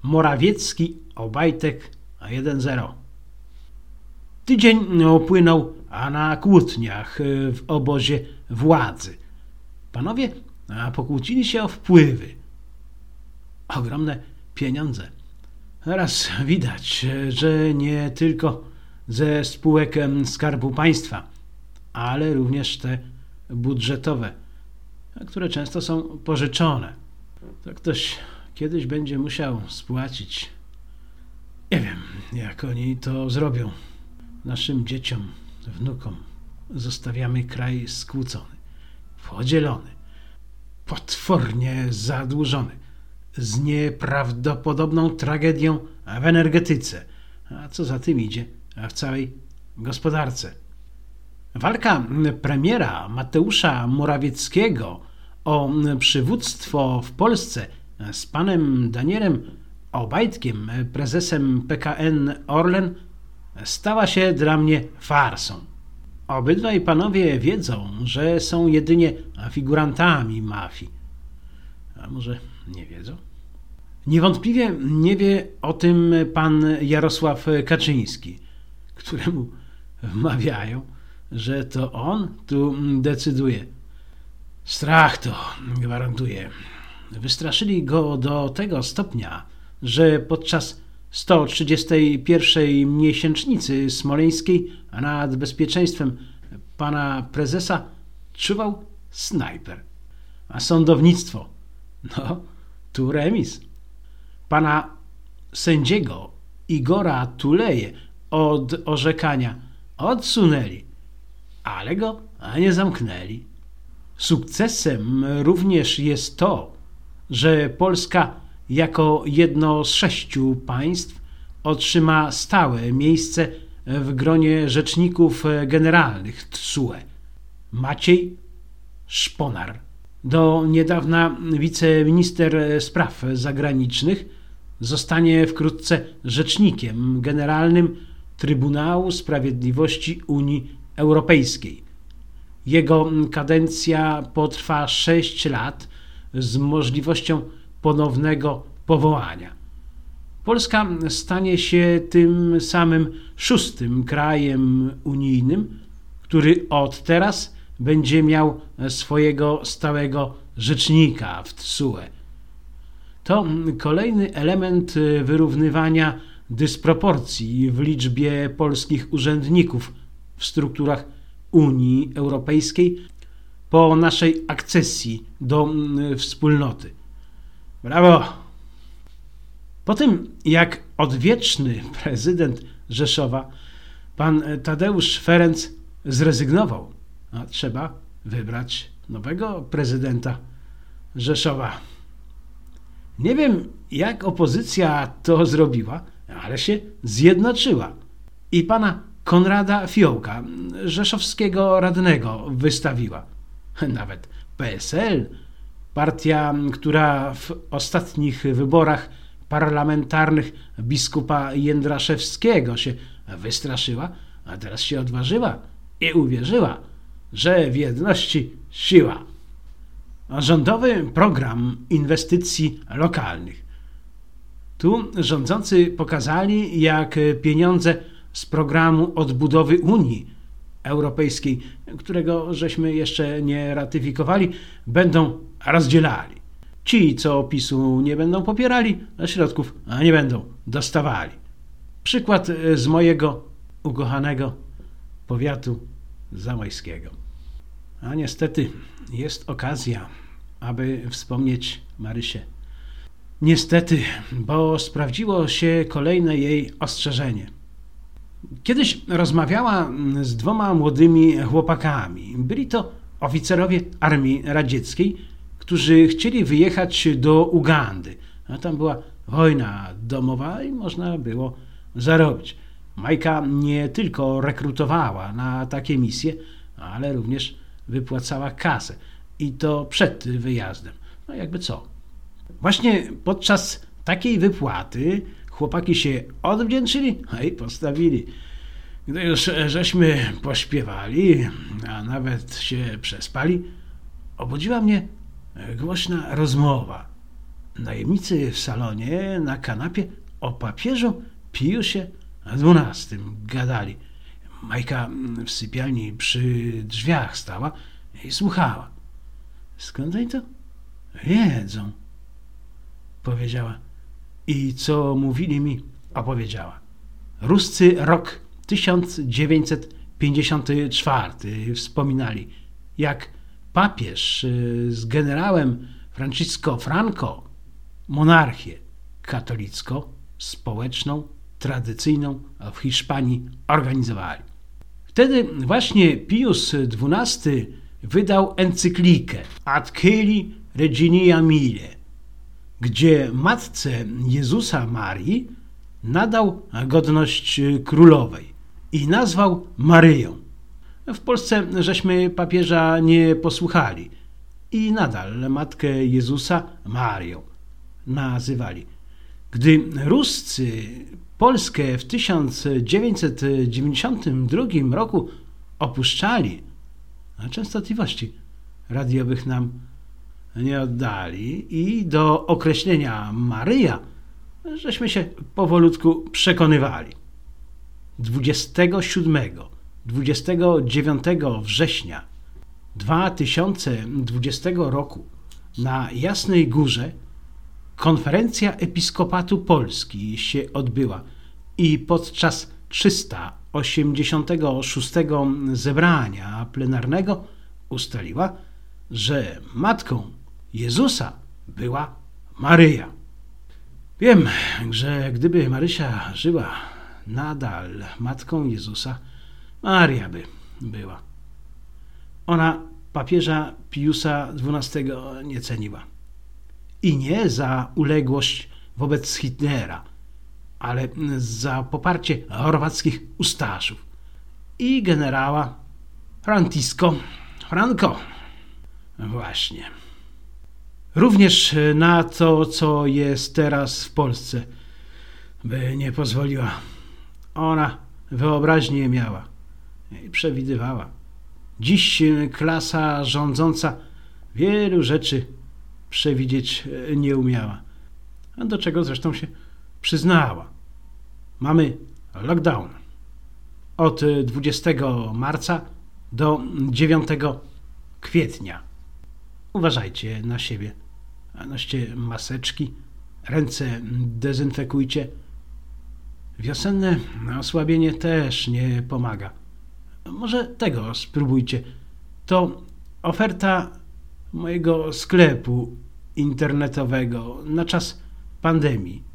Morawiecki, Obajtek 1-0. Tydzień upłynął, a na kłótniach w obozie władzy. Panowie pokłócili się o wpływy. Ogromne pieniądze. Teraz widać, że nie tylko ze spółek Skarbu Państwa, ale również te budżetowe, które często są pożyczone. To ktoś kiedyś będzie musiał spłacić. Nie wiem, jak oni to zrobią. Naszym dzieciom, wnukom zostawiamy kraj skłócony, podzielony, potwornie zadłużony, z nieprawdopodobną tragedią w energetyce, a co za tym idzie, w całej gospodarce. Walka premiera Mateusza Morawieckiego o przywództwo w Polsce z panem Danielem Obajtkiem, prezesem PKN Orlen, stała się dla mnie farsą. Obydwaj panowie wiedzą, że są jedynie figurantami mafii. A może nie wiedzą? Niewątpliwie nie wie o tym pan Jarosław Kaczyński, któremu wmawiają, że to on tu decyduje. Strach to gwarantuje. Wystraszyli go do tego stopnia, że podczas 131. miesięcznicy smoleńskiej nad bezpieczeństwem pana prezesa czuwał snajper. A sądownictwo? No, tu remis. Pana sędziego Igora Tuleje od orzekania odsunęli, ale go nie zamknęli. Sukcesem również jest to, że Polska jako jedno z 6 państw otrzyma stałe miejsce w gronie rzeczników generalnych TSUE. Maciej Szponar, do niedawna wiceminister spraw zagranicznych, zostanie wkrótce rzecznikiem generalnym Trybunału Sprawiedliwości Unii Europejskiej. Jego kadencja potrwa 6 lat z możliwością ponownego powołania. Polska stanie się tym samym 6. krajem unijnym, który od teraz będzie miał swojego stałego rzecznika w TSUE. To kolejny element wyrównywania dysproporcji w liczbie polskich urzędników w strukturach Unii Europejskiej po naszej akcesji do wspólnoty. Brawo! Po tym, jak odwieczny prezydent Rzeszowa, pan Tadeusz Ferenc, zrezygnował, a trzeba wybrać nowego prezydenta Rzeszowa. Nie wiem, jak opozycja to zrobiła, ale się zjednoczyła i pana Konrada Fiołka, rzeszowskiego radnego, wystawiła. Nawet PSL, partia, która w ostatnich wyborach parlamentarnych biskupa Jędraszewskiego się wystraszyła, a teraz się odważyła i uwierzyła, że w jedności siła. Rządowy program inwestycji lokalnych. Tu rządzący pokazali, jak pieniądze z programu odbudowy Unii Europejskiej, którego żeśmy jeszcze nie ratyfikowali, będą rozdzielali. Ci, co PiS-u nie będą popierali, środków nie będą dostawali. Przykład z mojego ukochanego powiatu zamojskiego. A niestety jest okazja, aby wspomnieć Marysię. Niestety, bo sprawdziło się kolejne jej ostrzeżenie. Kiedyś rozmawiała z 2 młodymi chłopakami. Byli to oficerowie Armii Radzieckiej, którzy chcieli wyjechać do Ugandy. A tam była wojna domowa i można było zarobić. Majka nie tylko rekrutowała na takie misje, ale również wypłacała kasę. I to przed wyjazdem. No jakby co. Właśnie podczas takiej wypłaty chłopaki się odwdzięczyli i postawili. Gdy już żeśmy pośpiewali, a nawet się przespali, obudziła mnie głośna rozmowa. Najemnicy w salonie na kanapie o papieżu Piusie XII gadali. Majka w sypialni przy drzwiach stała i słuchała. Skąd oni to wiedzą? Powiedziała. I co mówili mi, opowiedziała. Ruscy rok 1954 wspominali, jak papież z generałem Francisco Franco monarchię katolicko-społeczną, tradycyjną w Hiszpanii organizowali. Wtedy właśnie Pius XII wydał encyklikę Ad Coeli Reginia Mille, gdzie matce Jezusa Marii nadał godność królowej i nazwał Maryją. W Polsce żeśmy papieża nie posłuchali i nadal matkę Jezusa Marią nazywali. Gdy Ruscy Polskę w 1992 roku opuszczali, częstotliwości radiowych nam nie oddali i do określenia Maryja żeśmy się powolutku przekonywali. 27-29 września 2020 roku na Jasnej Górze konferencja Episkopatu Polski się odbyła i podczas 386 zebrania plenarnego ustaliła, że matką Jezusa była Maryja. Wiem, że gdyby Marysia żyła nadal matką Jezusa, Maria by była. Ona papieża Piusa XII nie ceniła. I nie za uległość wobec Hitlera, ale za poparcie chorwackich ustaszów i generała Francisco Franco. Właśnie. Również na to, co jest teraz w Polsce, by nie pozwoliła. Ona wyobraźnię miała i przewidywała. Dziś klasa rządząca wielu rzeczy przewidzieć nie umiała, a do czego zresztą się przyznała. Mamy lockdown od 20 marca do 9 kwietnia. Uważajcie na siebie. Noście maseczki, ręce dezynfekujcie. Wiosenne osłabienie też nie pomaga. Może tego spróbujcie. To oferta mojego sklepu internetowego na czas pandemii.